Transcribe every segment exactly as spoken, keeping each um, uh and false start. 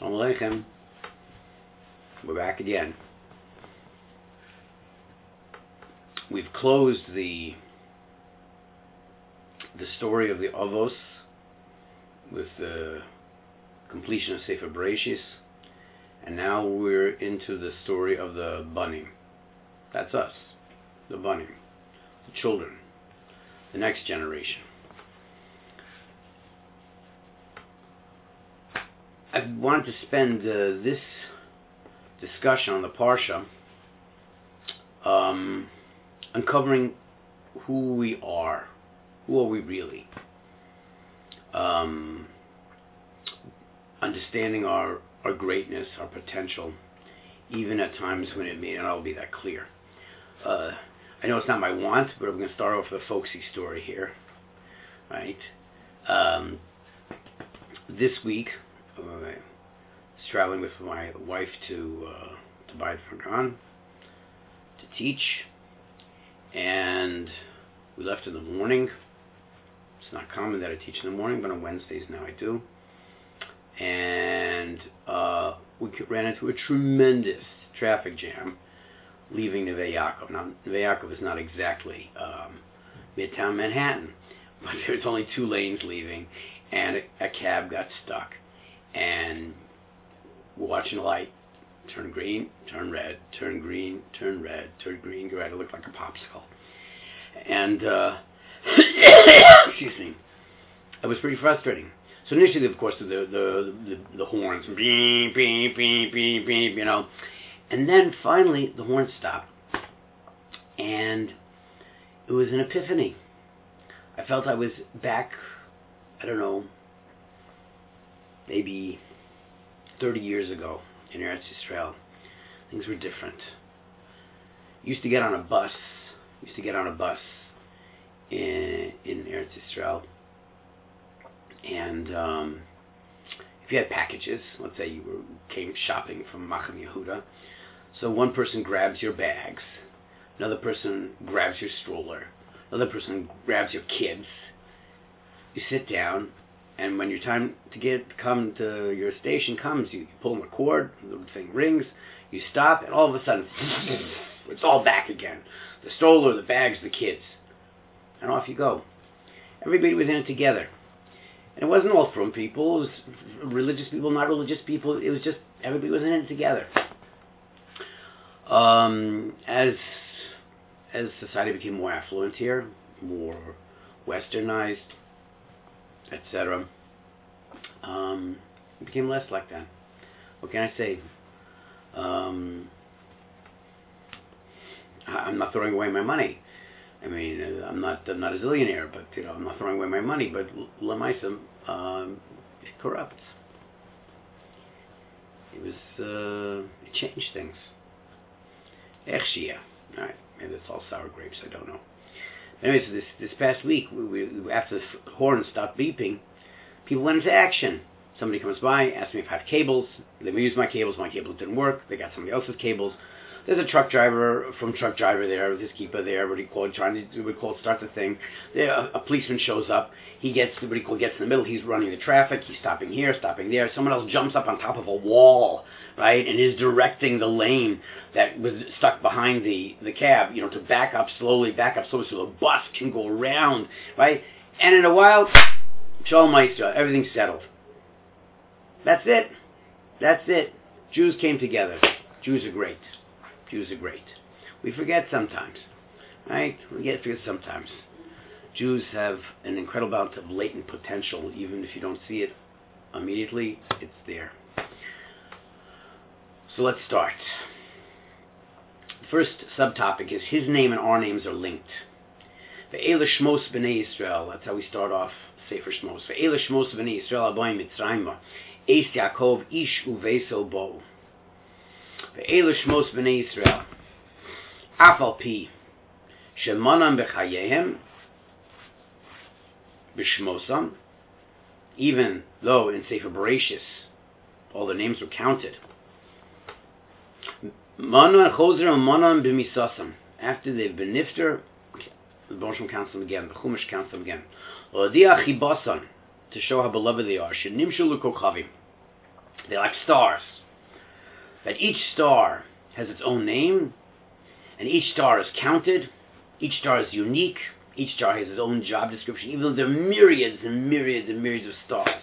Shalom Aleichem. We're back again. We've closed the the story of the Avos with the completion of Sefer Bereshis, and now we're into the story of the Banim. That's us, the Banim, the children, the next generation. I wanted to spend uh, this discussion on the Parsha um, uncovering who we are. Who are we really? Um, understanding our, our greatness, our potential, even at times when it may not all be that clear. Uh, I know it's not my want, but I'm going to start off with a folksy story here. Right? Um, this week, I was traveling with my wife to uh, to Bayit Fargan to teach, and we left in the morning. It's not common that I teach in the morning, but on Wednesdays now I do. And uh, we ran into a tremendous traffic jam leaving Neve Yaakov. Now, Neve Yaakov is not exactly um, Midtown Manhattan, but there's only two lanes leaving, and a, a cab got stuck. And we're watching the light turn green, turn red, turn green, turn red, turn green, go red. It looked like a popsicle. And, uh, excuse me, it was pretty frustrating. So initially, of course, the the the, the horns, beep, beep, beep, beep, beep, you know. And then finally, the horns stopped. And it was an epiphany. I felt I was back, I don't know, maybe thirty years ago in Eretz Yisrael. Things were different. Used to get on a bus, used to get on a bus in, in Eretz Yisrael, and um, if you had packages, let's say you were, came shopping from Machem Yehuda, so one person grabs your bags, another person grabs your stroller, another person grabs your kids, you sit down, and when your time to get come to your station comes, you, you pull on the cord, the thing rings, you stop, and all of a sudden, it's all back again. The stroller, the bags, the kids. And off you go. Everybody was in it together. And it wasn't all from people. It was religious people, not religious people. It was just, everybody was in it together. Um, as, as society became more affluent here, more westernized, et cetera, um, it became less like that. What can I say? Um, I'm not throwing away my money. I mean, I'm not I'm not a zillionaire, but you know, I'm not throwing away my money. But lemaisa, um, it corrupts. It was uh, it changed things. Echshia. All right, maybe it's all sour grapes. I don't know. Anyway, so this, this past week, we, we, after the horn stopped beeping, people went into action. Somebody comes by, asks me if I have cables. They used my cables. My cables didn't work. They got somebody else's cables. There's a truck driver from truck driver there, with his keeper there, what he called, trying to do what he called start the thing. There, a, a policeman shows up. He gets what he called gets in the middle. He's running the traffic. He's stopping here, stopping there. Someone else jumps up on top of a wall, right, and is directing the lane that was stuck behind the, the cab, you know, to back up slowly, back up slowly so the bus can go around, right? And in a while, Shalom Maestro, everything's settled. That's it. That's it. Jews came together. Jews are great. Jews are great. We forget sometimes, right? We get forget sometimes. Jews have an incredible amount of latent potential, even if you don't see it immediately, it's there. So let's start. The first subtopic is his name and our names are linked. Ve'ela shmos b'nei Yisrael. That's how we start off Sefer Shmos. Ve'ela shmos b'nei Yisrael aboim Mitzrayma. Eis Yaakov ish uveso bo. Ve'ela shmos b'nei Yisrael. Afal pi shemanam b'chayehem b'shmosam. Even though in Sefer Bereshis all the names were counted. Manan chozer and manan b'misasam. After they've been nifter, the Bosham counts them again. The Chumash counts them again. L'odiach chibasan, to show how beloved they are. Shenimshu l'kochavim. They're like stars. That each star has its own name, and each star is counted, each star is unique, each star has its own job description, even though there are myriads and myriads and myriads of stars.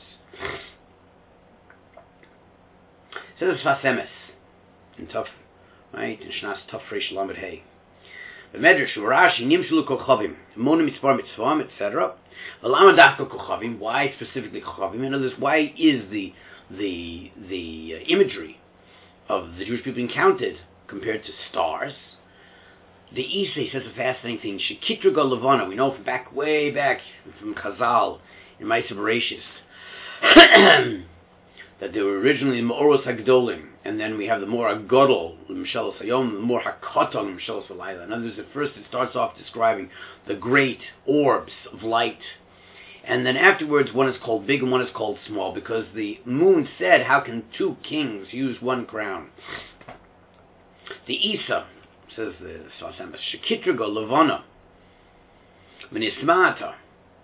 So this is Sfas Emes, in Tov, right, in Shnas Tov Reish Lamed Hey. The Medrash, Rashi, Nimshulu Kochavim, Monim Mitzvah Mitzvah, et cetera. V'lama Dafka Kochavim, why specifically Kochavim? In other words, why is the the the uh, imagery of the Jewish people counted compared to stars? The Isai says a fascinating thing. Shekitra Go Levana, we know from back, way back from Chazal in Ma'aser Bereishis, that they were originally the Me'oros HaGdolim, and then we have the more Agodol, the Mishelos Hayom, the more Hakoton, the Mishelos Halayla. In other words, at first it starts off describing the great orbs of light, and then afterwards one is called big and one is called small, because the moon said, how can two kings use one crown? The Isa, says the Sfas Emes, Shekitra Go Levana, Minismata,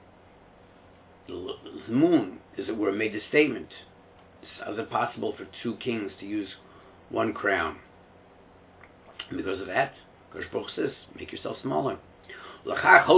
the moon, as it were, made the statement, how is it possible for two kings to use one crown? And because of that, Kodesh Baruch says, make yourself smaller. And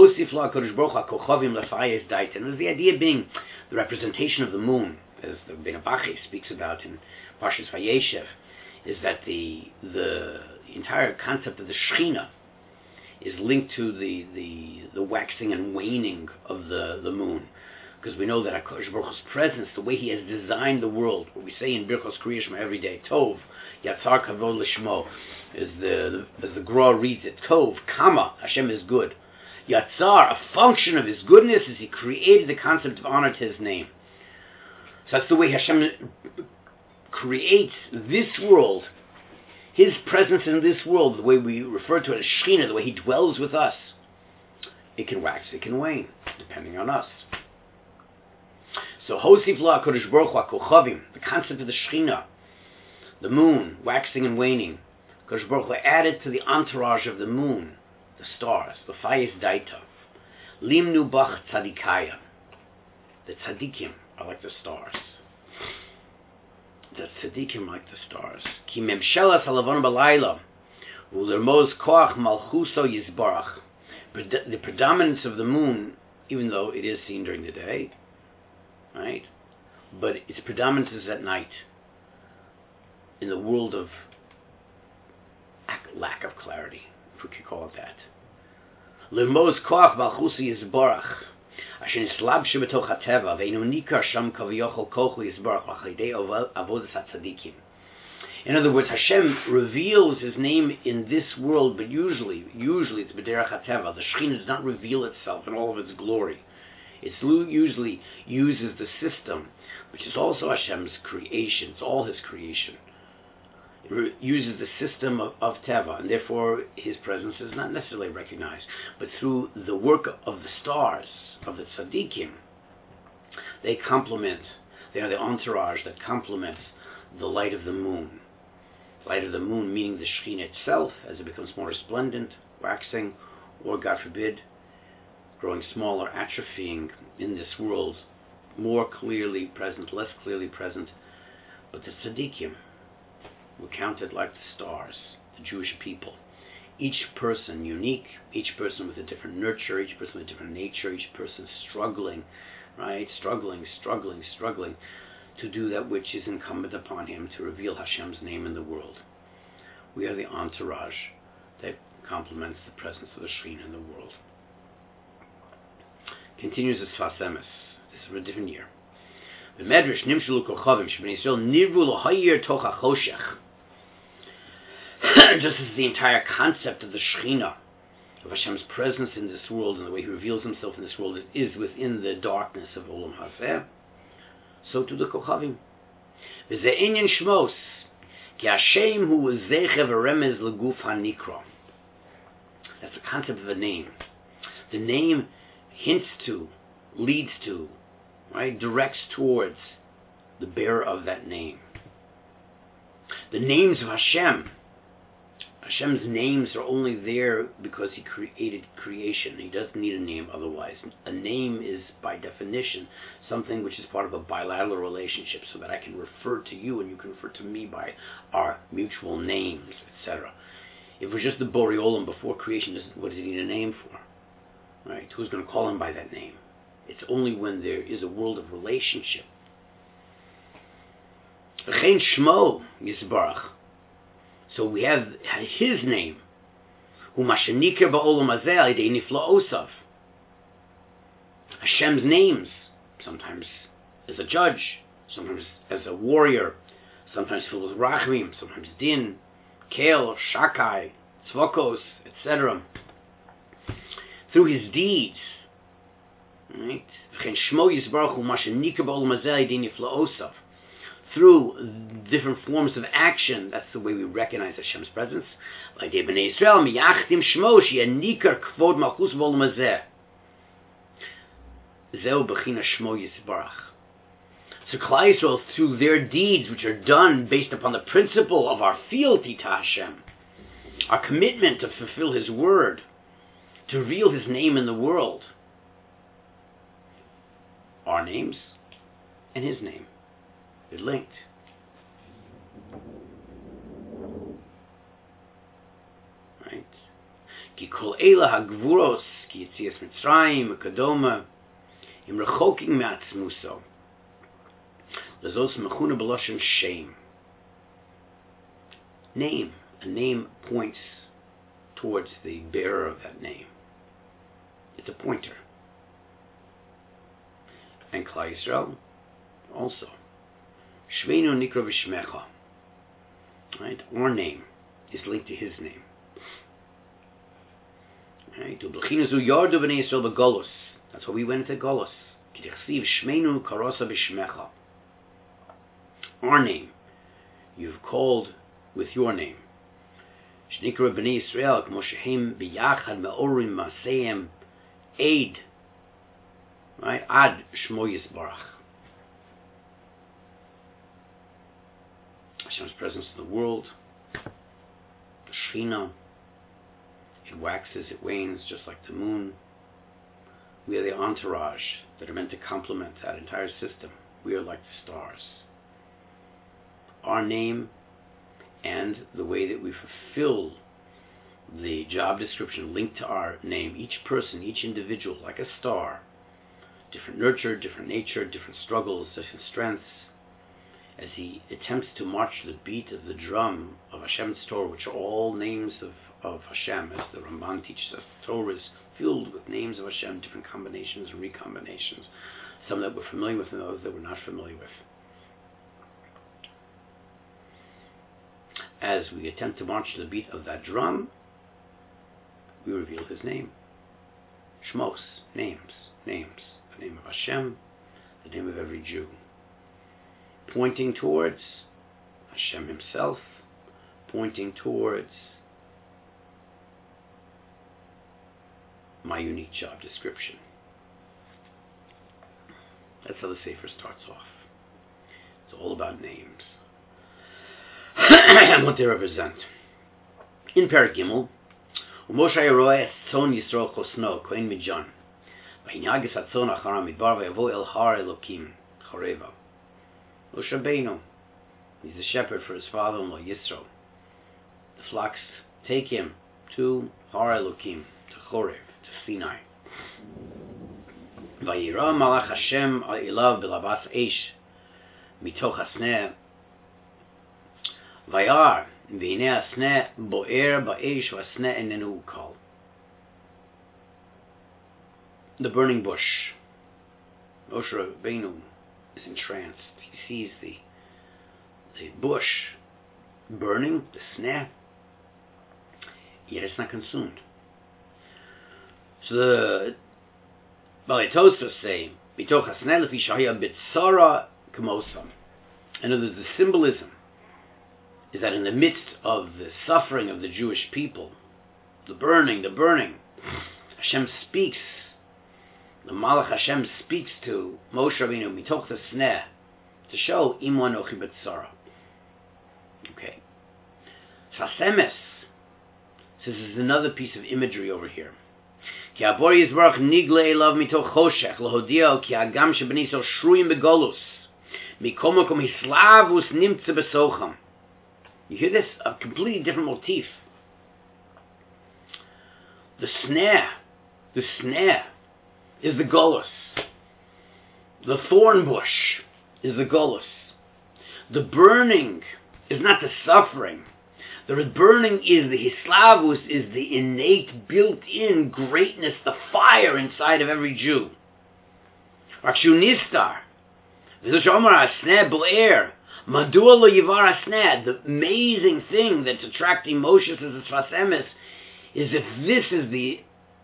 the idea being the representation of the moon, as the Ben Abachi speaks about in Parshas Vayeshev, is that the the entire concept of the Shechina is linked to the, the, the waxing and waning of the, the moon. Because we know that HaKadosh Baruch Hu's presence, the way He has designed the world, what we say in Birchos Kriya Shema every day, Tov, Yatzar Kavod L'Shmo, as the, the, as the Gra reads it, Tov, Kama, Hashem is good. Yatzar, a function of His goodness, is He created the concept of honor to His name. So that's the way Hashem creates this world, His presence in this world, the way we refer to it as Shechina, the way He dwells with us. It can wax, it can wane, depending on us. So Hosif La Kodesh Baruch Hu Kochavim, the concept of the Shechina, the moon waxing and waning, Kodesh Baruch Hu added to the entourage of the moon, the stars, the Fayis Daita, Limnu Bach Tzadikaya. The Tzadikim are like the stars. The Tzadikim are like the stars. Ki Memshelas Halavon Balayla, Ulermoz Koach Malchuso Yizbarach. The predominance of the moon, even though it is seen during the day, right? But its predominance is at night, in the world of lack of clarity, if we could call it that. Lermoz koach malchusi yizbarach, asher nislab shebetoch hateva, ve'inu nikar sham kaviyachol kochu yizbarach, v'chidei avodas hatzadikim. In other words, Hashem reveals His name in this world, but usually, usually it's b'derech hateva. The Shechina does not reveal itself in all of its glory. It usually uses the system, which is also Hashem's creation. It's all His creation. It re- uses the system of, of Teva, and therefore His presence is not necessarily recognized. But through the work of the stars, of the tzaddikim, they complement, they are the entourage that complements the light of the moon. Light of the moon meaning the Shechina itself, as it becomes more resplendent, waxing, or God forbid, growing smaller, atrophying in this world, more clearly present, less clearly present. But the tzaddikim were counted like the stars, the Jewish people. Each person unique, each person with a different nurture, each person with a different nature, each person struggling, right? Struggling, struggling, struggling to do that which is incumbent upon him to reveal Hashem's name in the world. We are the entourage that complements the presence of the Shechina in the world. Continues as Sfas Emes. This is for a different year. The Medrash Nimshulu Kochavim Shebnei Yisrael Nirvu L'Hayir Toch HaChoshech. Just as the entire concept of the Shechina, of Hashem's presence in this world and the way He reveals Himself in this world is within the darkness of Olam Hazeh, so to the Kochavim. V'zeh Inyan Shmos Ki Hashem Hu Zechev Remez L'Guf HaNikra. That's the concept of a name. The name hints to, leads to, right, directs towards the bearer of that name. The names of Hashem Hashem's names are only there because He created creation. He doesn't need a name otherwise. A name is, by definition, something which is part of a bilateral relationship, so that I can refer to you and you can refer to me by our mutual names, et cetera. If it was just the Borei Olam before creation, what does He need a name for? Right? Who's going to call Him by that name? It's only when there is a world of relationship. V'chein Shmo Yisbarach. So we have His name, Hu Mashenikar Ba'olam Hazeh Al Yidei Nifla'osav. Hashem's names, sometimes as a judge, sometimes as a warrior, sometimes filled with Rachmim, sometimes Din, Kel, Shakai, Tzvokos, et cetera. Through His deeds, right? V'chein Shmo Yisbarach Hu Mashenikar Ba'olam Hazeh Al Yidei Nifla'osav. Through different forms of action, that's the way we recognize Hashem's presence. Like the Bnei Yisrael, miyachtim shmo sheyanikar kvod malchus v'olam hazeh. Zeu b'china shmo yisbarach. So Klal Yisrael, through their deeds, which are done based upon the principle of our fealty to Hashem, our commitment to fulfill His word, to reveal His name in the world, our names and His name, they're linked. Right? Ki kol eila hagvuros, ki yitzias Mitzrayim, kadoma, im rechoking me'atzmuso, lazos mechuna b'loshen shame. Name. A name points towards the bearer of that name. It's a pointer. And Klal Yisrael also. Shveinu nikra v'shmecha. Right? Our name is linked to His name. Right? U'b'chinas u'yardu b'nei Yisrael b'golus. That's why we went into Golus. K'tichsiv shmeinu karosa b'shmecha. Our name. You've called with your name. Shnikra b'nei Yisrael k'mo shehem b'yachad me'orim ma'aseyem aid. Right? Ad shmo yisbarach. Hashem's presence in the world, the Shekhinah, it waxes, it wanes, just like the moon. We are the entourage that are meant to complement that entire system. We are like the stars. Our name and the way that we fulfill the job description linked to our name, each person, each individual, like a star, different nurture, different nature, different struggles, different strengths, as he attempts to march to the beat of the drum of Hashem's Torah, which are all names of, of Hashem, as the Ramban teaches us. The Torah is filled with names of Hashem, different combinations and recombinations, some that we're familiar with and others that we're not familiar with. As we attempt to march to the beat of that drum, we reveal His name. Shmos, names, names. The name of Hashem, the name of every Jew. Pointing towards Hashem Himself, pointing towards my unique job description. That's how the Sefer starts off. It's all about names and what they represent. In Perek Gimel, Moshe Yeroeh Tzon Yisrael Chosno Kohen Midjan, V'hinyagis Hatzon Achara Midbar V'yavo El Har Elokim Choreva. Moshe Rabbeinu, he's the shepherd for his father-in-law Yisro. The flocks take him to Har Elokim, to Chorev, to Sinai. Vayira Malach Hashem al Ilav B'lavas Eish Mitoch Hasneh Vayar V'hinei Hasneh Bo'er Ba'eish V'Hasneh Enenu Kol. The burning bush. Moshe Rabbeinu is entranced. He sees the the bush burning, the sneh, yet it's not consumed. So the Balei Tosfos say, "Bitoch hasneh lefi shahaya bitzara k'mosam." And the, the symbolism is that in the midst of the suffering of the Jewish people, the burning, the burning, Hashem speaks. The Malach Hashem speaks to Moshe Rabbeinu mitoch the sneh to show Imo Anochi B'Tzara. Okay. Sasemes, So this is another piece of imagery over here. Ki abor yizbarach nigle elav mitoch choshech lehodio ki agam shebnei Yisrael shruyim begolus mikom makom hislavus nimtze besocham. You hear this? A completely different motif. The snare, the snare is the golus. The thorn bush is the golus. The burning is not the suffering. The burning is the hislavus, is the innate, built-in greatness, the fire inside of every Jew. Rakshunistar, v'zoshomer asneh b'le'er, madua lo yivar asneh. The amazing thing that's attracting Moshe as a Sfas Emes is if this is the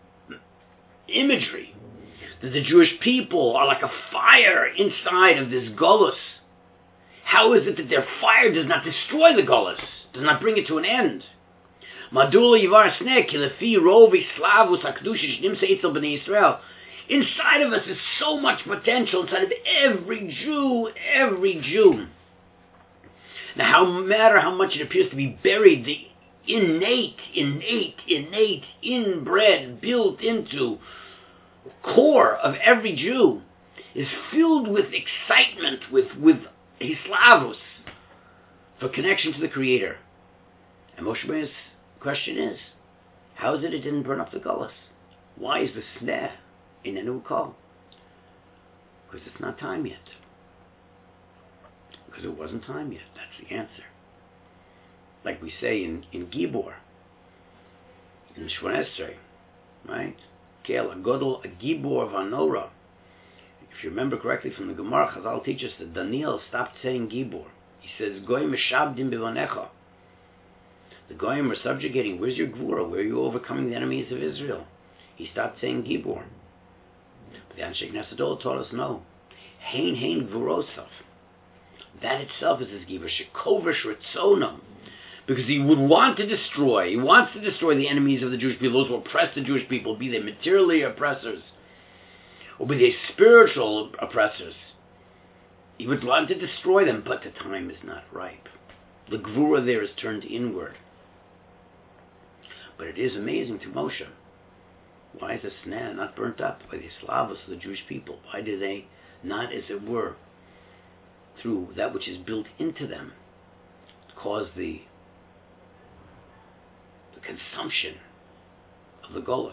imagery, that the Jewish people are like a fire inside of this golus. How is it that their fire does not destroy the golus, does not bring it to an end? Madula yivar snek lefi rovi slavus hakdushish nimsa itzel b'nei Yisrael. Inside of us is so much potential, inside of every Jew, every Jew. Now, no matter how much it appears to be buried, the innate, innate, innate, inbred, built into core of every Jew is filled with excitement, with with hislavus, for connection to the Creator. And Moshe Rabbeinu's question is, how is it it didn't burn up the gullus? Why is the sneh in a new call? Because it's not time yet. Because it wasn't time yet. That's the answer. Like we say in, in Gibor, in Shmona Esrei, right? Kel Agodol, a Gibor Vanora. If you remember correctly from the Gemara, Chazal teaches that Daniel stopped saying Gibor. He says, Goyim Meshabdim Bivanecha. The Goyim were subjugating. Where's your Gvura? Where are you overcoming the enemies of Israel? He stopped saying Gibor. But the Anshe Knesset taught us no. Hein Hein Gvurosov. That itself is his Gibor. Shekovish Ritzonam. Because he would want to destroy, he wants to destroy the enemies of the Jewish people, those who oppress the Jewish people, be they materially oppressors, or be they spiritual oppressors. He would want to destroy them, but the time is not ripe. The Gvura there is turned inward. But it is amazing to Moshe. Why is the sneh not burnt up by the Slavos of the Jewish people? Why do they not, as it were, through that which is built into them, cause the consumption of the golus?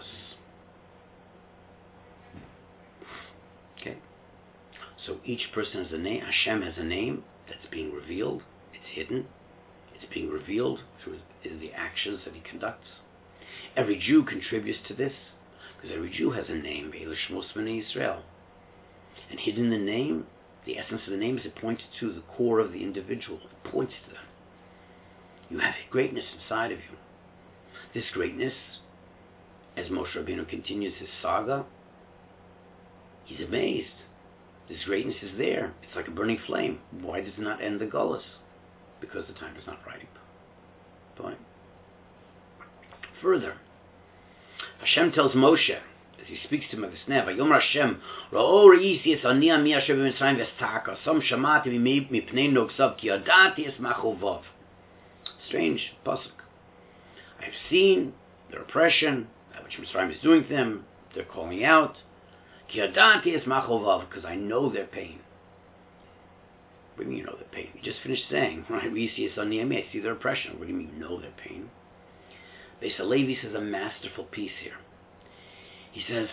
Okay, so each person has a name. Hashem has a name that's being revealed. It's hidden. It's being revealed through the actions that he conducts. Every Jew contributes to this because every Jew has a name. Eilishmos B'nei Yisrael, and hidden in the name, the essence of the name is it points to the core of the individual. It points to them. You have greatness inside of you. This greatness, as Moshe Rabbeinu continues his saga, he's amazed. This greatness is there. It's like a burning flame. Why does it not end the gullus? Because the time is not ripe. Fine. Further, Hashem tells Moshe, as he speaks to him of the sneh, Vayomer Hashem, Ra'o re'isi es ani ami asher b'Mitzrayim v'estaka, som shamati mipnei nogsav ki yadati es machovov. Strange pasuk. I have seen their oppression, that which Mitzrayim is doing to them. They're calling out, Ki yadati es machovav, because I know their pain. What do you mean you know their pain? You just finished saying, right? We see es ani ami, I see their oppression. What do you mean you know their pain? Beis Halevi says a masterful piece here. He says,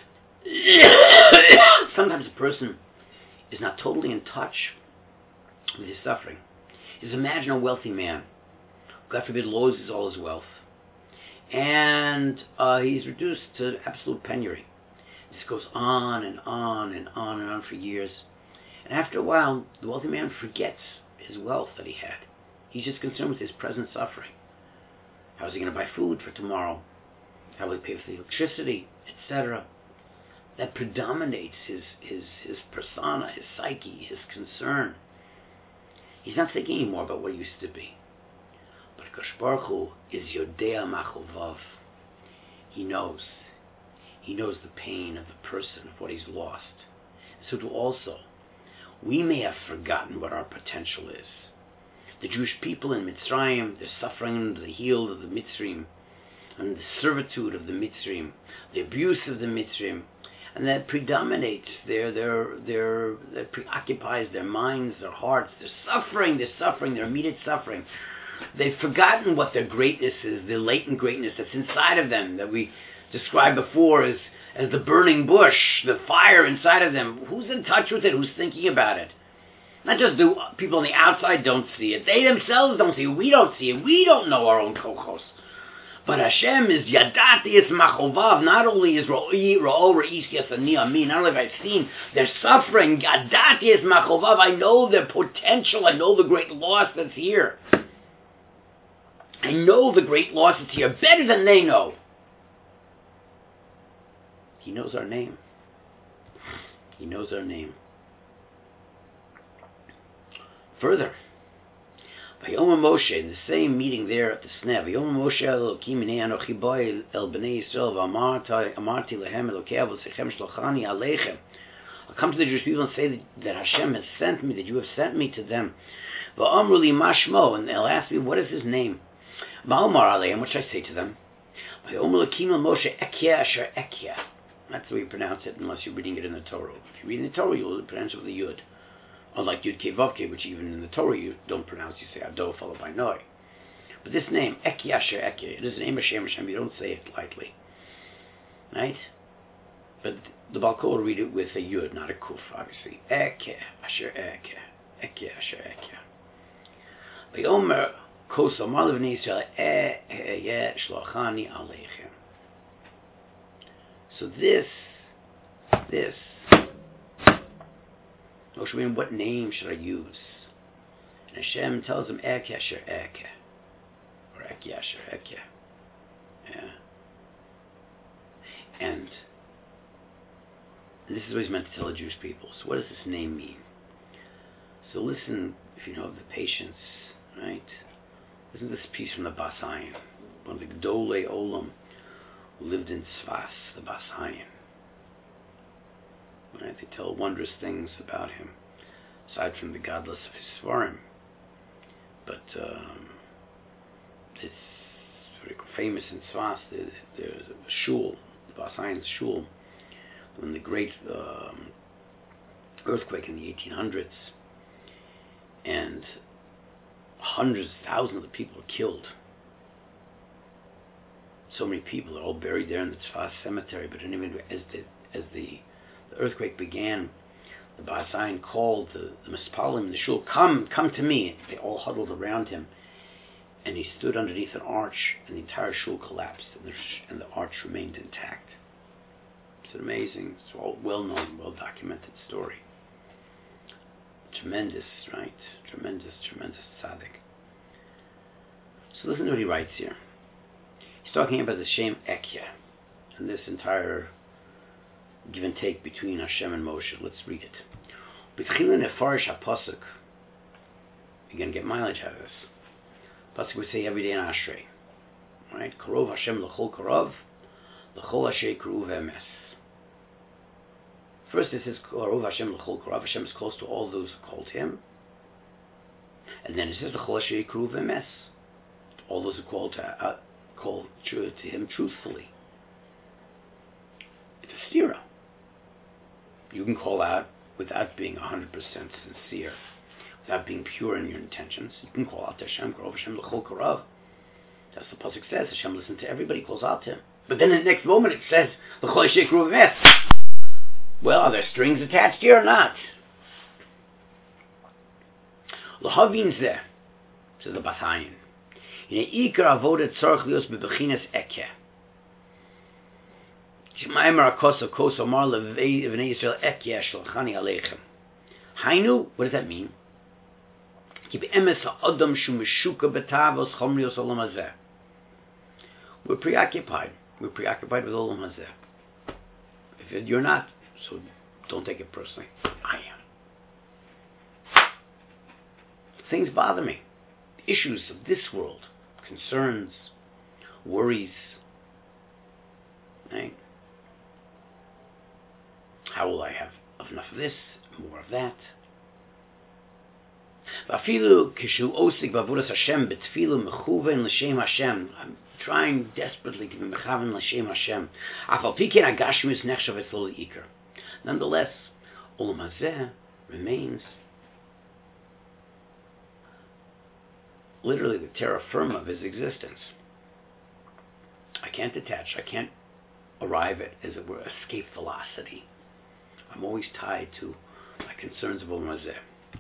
sometimes a person is not totally in touch with his suffering. Just imagine a wealthy man, God forbid, loses all his wealth, and uh, he's reduced to absolute penury. This goes on and on and on and on for years. And after a while, the wealthy man forgets his wealth that he had. He's just concerned with his present suffering. How is he going to buy food for tomorrow? How will he pay for the electricity, et cetera? That predominates his, his, his persona, his psyche, his concern. He's not thinking anymore about what he used to be. But Akash Baruch Hu is Yodea Machovav. He knows. He knows the pain of the person, of what he's lost. So do also, we may have forgotten what our potential is. The Jewish people in Mitzrayim, they're suffering under the heel of the Mitzrayim. and the servitude of the Mitzrim, the abuse of the Mitzrim, and that predominates their, their, their, that preoccupies their minds, their hearts. They're suffering, they're suffering, their immediate suffering. They've forgotten what their greatness is, the latent greatness that's inside of them, that we described before as, as the burning bush, the fire inside of them. Who's in touch with it? Who's thinking about it? Not just the people on the outside don't see it. They themselves don't see it. We don't see it. We don't know our own kochos. But Hashem is Yadati is Machovav. Not only is Ro'i, Ro'ol, Re'is, Yasani, Amin. Not only have I seen their suffering, Yadati is Machovav. I know their potential. I know the great loss that's here. I know the great loss that's here better than they know. He knows our name. He knows our name. Further, Vayomer Moshe, in the same meeting there at the Sneh, Vayomer Moshe Elokim Inei Anochi Boi El Bnei Yisrael V'amarti Amarti Lehem Elokei Avosechem Shlochani Aleichem. I'll come to the Jewish people and say that, that Hashem has sent me, that you have sent me to them. Va'amru li Mashmo, and they'll ask me, what is his name? Ma'omar Aleichem, what should I say to them? Vayomer Elokim El Moshe Ekyeh Asher Ekyeh. That's the way you pronounce it, unless you're reading it in the Torah. If you're reading the Torah, you'll pronounce it with a Yud. Unlike Yud Kei Vav Kei, which even in the Torah you don't pronounce, you say Ado followed by Noi. But this name, Ekyeh Asher Ekyeh, it is an name of Hashem Hashem, you don't say it lightly. Right? But the Baal Kol will read it with a Yud, not a Kuf, obviously. Ekyeh Asher Ekyeh. Ekyeh Asher Ekyeh. V'yomer Kos Omar Levnei Yisrael Ehyeh Shlochani Aleichem. So this, this, Moshe, mean, what name should I use? And Hashem tells him, Ekyeh Asher Ekyeh. Or Ekyeh Asher Ekyeh. Yeah. And, and this is what he's meant to tell the Jewish people. So what does this name mean? So listen, if you know of the patience, right? Listen to this piece from the Bas Hayin, one of the Gdolei Olam, who lived in Sfas, the Bas Hayin. Right? They tell wondrous things about him, aside from the godless of his Svarim. But um, it's very famous in Sfas. There's, there's a shul, the Bas Hayin's shul, when the great um, earthquake in the eighteen hundreds, and hundreds, thousands of the people were killed. So many people are all buried there in the Tzfas cemetery. But anyway, as the as the, the earthquake began, the Bas Hayin called the, the Mispalim in the shul, come, come to me. They all huddled around him, and he stood underneath an arch, and the entire shul collapsed, and the, and the arch remained intact. It's an amazing, it's all well-known, well-documented story. Tremendous, right? Tremendous, tremendous tzaddik. So listen to what he writes here. He's talking about the Shem Ekyeh, and this entire give and take between Hashem and Moshe. Let's read it. B'tchila nefarish ha'pasuk. You're going to get mileage out of this. Pasuk we say every day in Ashrei. Right? Karov Hashem l'chol karov, l'chol asher kruv emes. First it says Karov Hashem l'chol karov. Hashem is close to all those who called him. And then it says l'chol asher kruv emes. All those who called to, uh, call to, to him truthfully. It's a stira. You can call out without being one hundred percent sincere, without being pure in your intentions. You can call out to Hashem, Karov Hashem l'chol karav. That's the pasuk says. Hashem listens to everybody, calls out to him. But then in the next moment it says l'chol asher kruv emes. Well, are there strings attached here or not? L'havin zeh, says the Bas Hayin. In a ikar avoda tzarich lios bebechinas ekyeh. Shemaimer akoso koso mar levnei Yisrael ekyeh shalchani aleichem. Hainu, what does that mean? Ki be'emes ha'adam shu meshuka betavos chomrios olam hazeh. We're preoccupied. We're preoccupied with olam hazeh. If you're not, so don't take it personally. I am. Things bother me. The issues of this world. Concerns, worries, right? How will I have enough of this, more of that? Vafilu kishu osik bavodas Hashem betfilu mechuven l'shem Hashem. I'm trying desperately to be mechaven l'shem Hashem. Afal pikin agashmis nechshav etzlo l'ikar. Nonetheless, olam hazeh remains literally the terra firma of his existence. I can't detach. I can't arrive at, as it were, escape velocity. I'm always tied to my concerns of olam hazeh.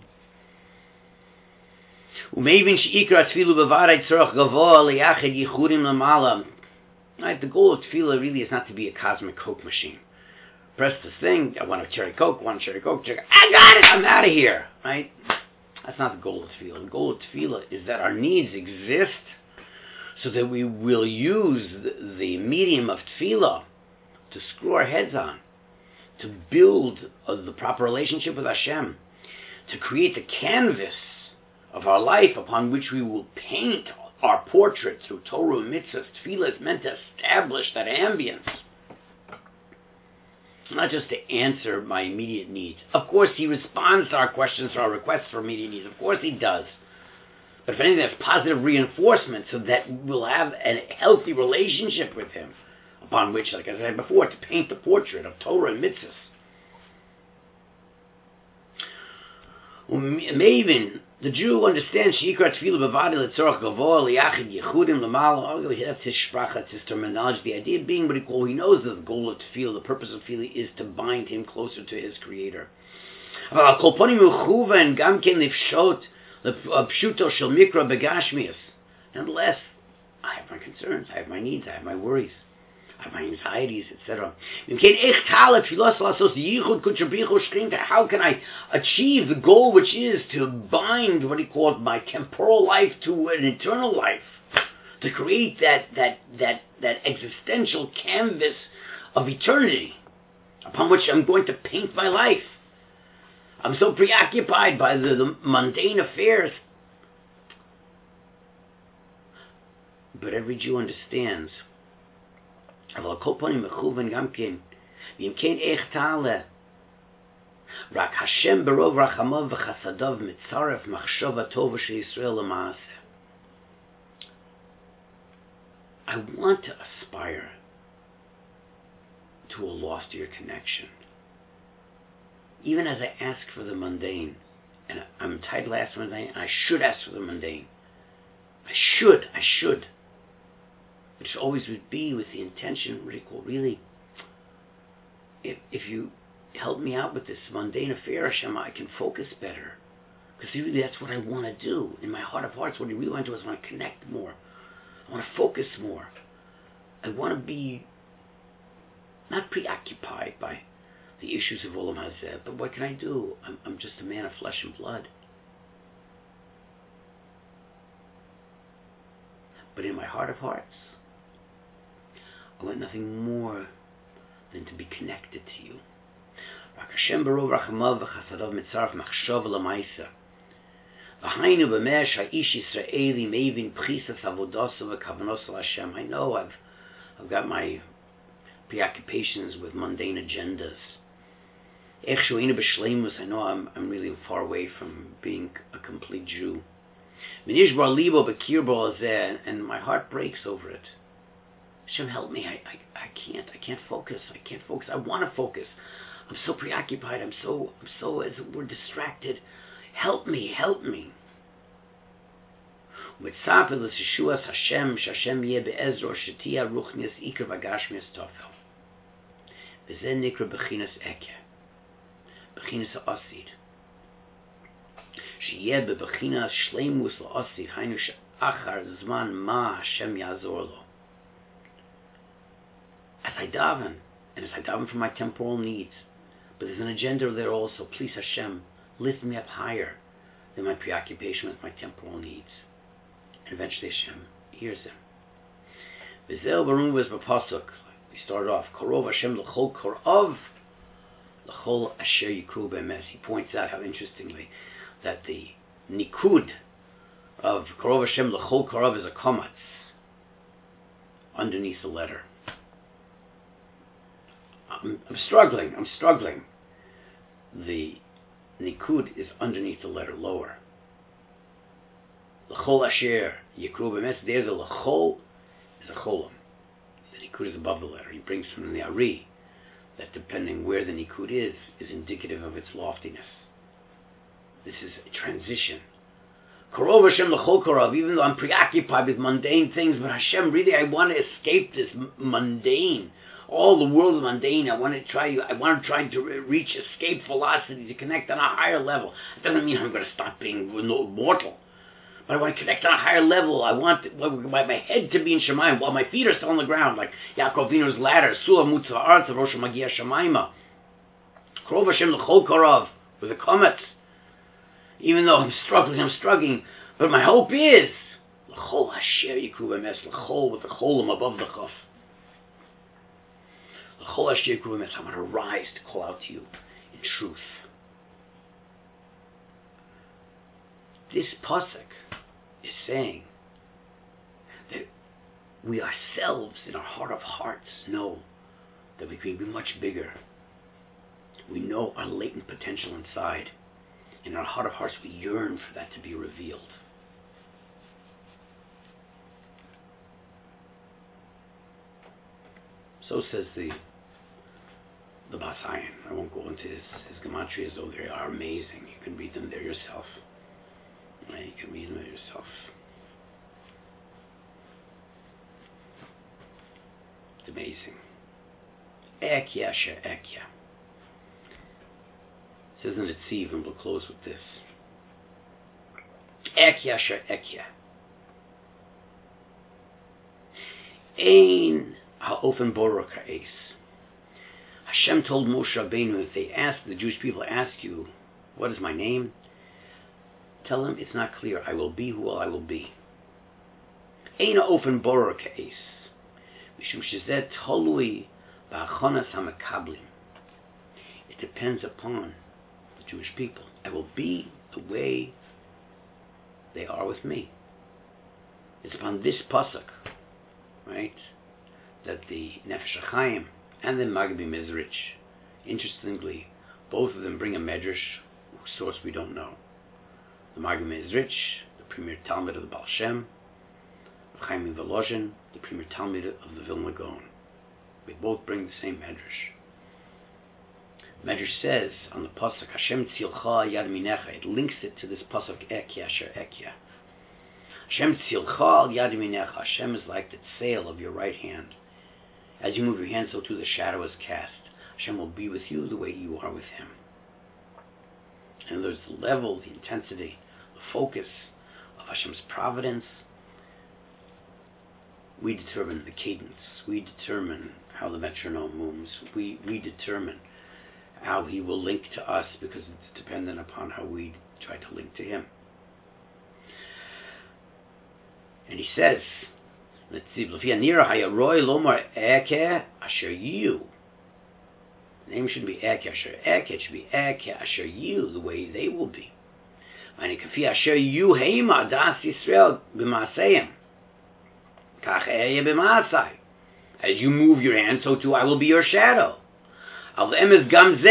Right, the goal of tefillah really is not to be a cosmic Coke machine. Press this thing, I want a cherry Coke, I want a cherry Coke, cherry, I got it, I'm out of here. Right? That's not the goal of tefillah. The goal of tefillah is that our needs exist so that we will use the, the medium of tefillah to screw our heads on, to build uh, the proper relationship with Hashem, to create the canvas of our life upon which we will paint our portrait through Torah and mitzvahs. Tefillah is meant to establish that ambience, not just to answer my immediate needs. Of course, he responds to our questions, to our requests for immediate needs. Of course, he does. But if anything, that's positive reinforcement so that we'll have a healthy relationship with him, upon which, like I said before, to paint the portrait of Torah and mitzvahs. Maven, the Jew understands Shikar Tefillah Bavadi Letzorach Gavoa Liyachid Yechudim Lamala. That's his sprach, that's his terminology. The idea being what he calls, he knows that the goal of Tefillah, the purpose of Tefillah, is to bind him closer to his Creator. Nonetheless, I have my concerns, I have my needs, I have my worries, I have my anxieties, et cetera. How can I achieve the goal, which is to bind what he called my temporal life to an eternal life, to create that that that that existential canvas of eternity upon which I'm going to paint my life? I'm so preoccupied by the, the mundane affairs. But every Jew understands. אבל כל פנים מכוון גם כן, ואם כן איך תעלה, רק השם ברוב רחמיו וחסדיו מצרף מחשבתו של ישראל למעשה. I want to aspire to a loftier connection. Even as I ask for the mundane, and I'm entitled to ask for the mundane, I should ask for the mundane. I should, I should. It should always would be with the intention, Rico, really, if if you help me out with this mundane affair, Hashem, I can focus better. Because really that's what I want to do. In my heart of hearts, what I really want to do is I want to connect more. I want to focus more. I want to be not preoccupied by the issues of Olam Hazeh, but what can I do? I'm, I'm just a man of flesh and blood. But in my heart of hearts, I want nothing more than to be connected to you. Rak Hashem barov rachamav v'chasadav mitzaref machshava l'maisa. V'hainu b'meh sha'ish Yisraeli mevin p'chisas avodaso v'kavanoso Hashem. I know I've I've got my preoccupations with mundane agendas. Ech shu'inu b'shleimus. I know I'm I'm really far away from being a complete Jew. Minishbar libo b'kirbo azeh, and my heart breaks over it. Hashem, help me. I, I, I can't. I can't focus. I can't focus. I want to focus. I'm so preoccupied. I'm so, I'm so, as it were, distracted. Help me. Help me. Mitzapeh l'seshuas Hashem, sh'Hashem yeh be'ezro, shetia ruchnias ikar v'gashmias tofel. V'zeh nikra b'chinas eke. B'chinas ha'asid. Sheyeh be'b'chinas shleimus l'asid, hainu she'achar zman ma Hashem yazor lo. As I daven, and as I daven for my temporal needs, but there's an agenda there also. Please, Hashem, lift me up higher than my preoccupation with my temporal needs. And eventually Hashem hears him. V'zel barum was b'pasuk. We started off. Korov Hashem l'chol korov l'chol asher yikru b'emes. He points out how interestingly that the nikud of Korov Hashem l'chol korov is a komatz underneath the letter. I'm, I'm struggling, I'm struggling. The nikud is underneath the letter lower. L'chol asher yikru b'mes. There the l'chol is a cholam. The nikud is above the letter. He brings from the Ari that depending where the nikud is, is indicative of its loftiness. This is a transition. Karov Hashem l'chol karov. Even though I'm preoccupied with mundane things, but Hashem, really, I want to escape this mundane. All the world is mundane. I want to try. I want to try to reach escape velocity to connect on a higher level. It doesn't mean I'm going to stop being mortal, but I want to connect on a higher level. I want my, my head to be in Shemayim while my feet are still on the ground, like Yaakov Avinu's ladder. Sula Mutza Arz of Rosh Magia Shemayima. Karov Hashem l'chol karov with the comets. Even though I'm struggling, I'm struggling, but my hope is l'chol asher yikru b'mes, l'chol with the cholim above the chaf. L'chol asher yikru b'mes. I want to rise to call out to you in truth. This pasuk is saying that we ourselves, in our heart of hearts, know that we can be much bigger. We know our latent potential inside. In our heart of hearts, we yearn for that to be revealed. So says the the Bas Ayin. I won't go into his, his gematrias, though they are amazing. You can read them there yourself. Right? You can read them there yourself. It's amazing. Ekya she ekya. Says in the Tziv, and we'll close with this. Ekya asher ekya. Ein ha'ofen borok ha'es. Hashem told Moshe Rabbeinu, if they ask, the Jewish people ask you, what is my name? Tell them it's not clear. I will be who I will be. Ein ha'ofen borok ha'es. Mishum shezeh tolui ba'achonas ha'mekablim. It depends upon Jewish people. I will be the way they are with me. It's upon this pasuk, right, that the Nefesh HaChaim and the Magbi Mezrich, interestingly, both of them bring a medrash, whose source we don't know. The Magbi Mezrich, the premier Talmud of the Baal Shem, Chaim Volozhin, the premier Talmud of the Vilna Gaon. They both bring the same medrash. Medrash says on the pasuk, Hashem tzilcha yad minecha. It links it to this pasuk, Ekya asher ekya. Hashem tzilcha yad minecha. Hashem is like the sail of your right hand. As you move your hand, so too the shadow is cast. Hashem will be with you the way you are with Him. And there's the level, the intensity, the focus of Hashem's providence. We determine the cadence. We determine how the metronome moves. We we determine how He will link to us, because it's dependent upon how we try to link to Him. And He says, the name shouldn't be Eke Asher Eke, it should be Eke Asher You, the way they will be. And Kafi Asher You Heima Das Yisrael B'Maaseyim. Kach Ehyeh B'Maasai. As you move your hand, so too I will be your shadow. Even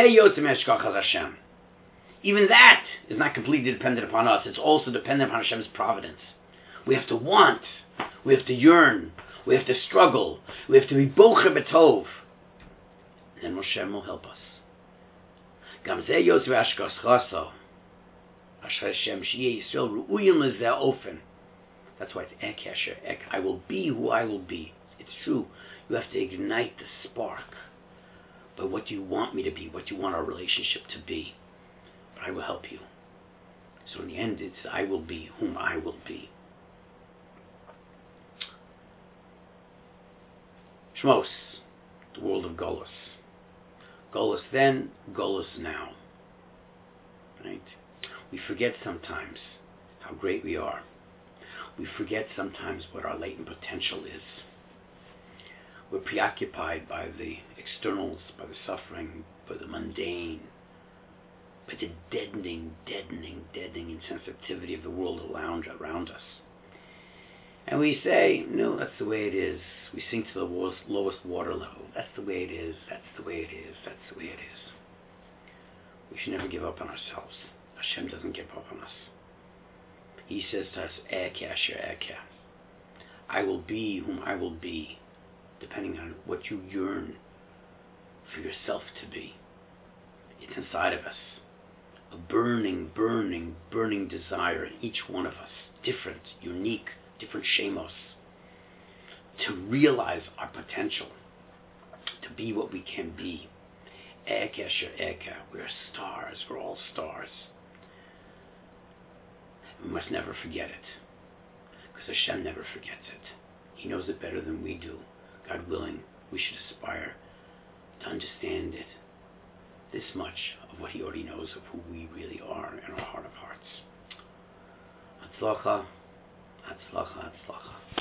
that is not completely dependent upon us. It's also dependent upon Hashem's providence. We have to want. We have to yearn. We have to struggle. We have to be bocher betov. And then Moshe will help us. That's why it's Ek Asher Ek. I will be who I will be. It's true. You have to ignite the spark. But what do you want me to be? What do you want our relationship to be? But I will help you. So in the end, it's I will be whom I will be. Shmos, the world of Golus. Golus then, Golus now. Right? We forget sometimes how great we are. We forget sometimes what our latent potential is. We're preoccupied by the externals, by the suffering, by the mundane, by the deadening, deadening, deadening insensitivity of the world around, around us. And we say, no, that's the way it is. We sink to the lowest, lowest water level. That's the way it is. That's the way it is. That's the way it is. We should never give up on ourselves. Hashem doesn't give up on us. He says to us, Eke asher eke. I will be whom I will be, depending on what you yearn for yourself to be. It's inside of us. A burning, burning, burning desire in each one of us. Different, unique, different shemos. To realize our potential. To be what we can be. Eke asher eke. We're stars. We're all stars. We must never forget it. Because Hashem never forgets it. He knows it better than we do. God willing, we should aspire to understand it. This much of what He already knows of who we really are in our heart of hearts. Hatzlacha, hatzlacha, hatzlacha.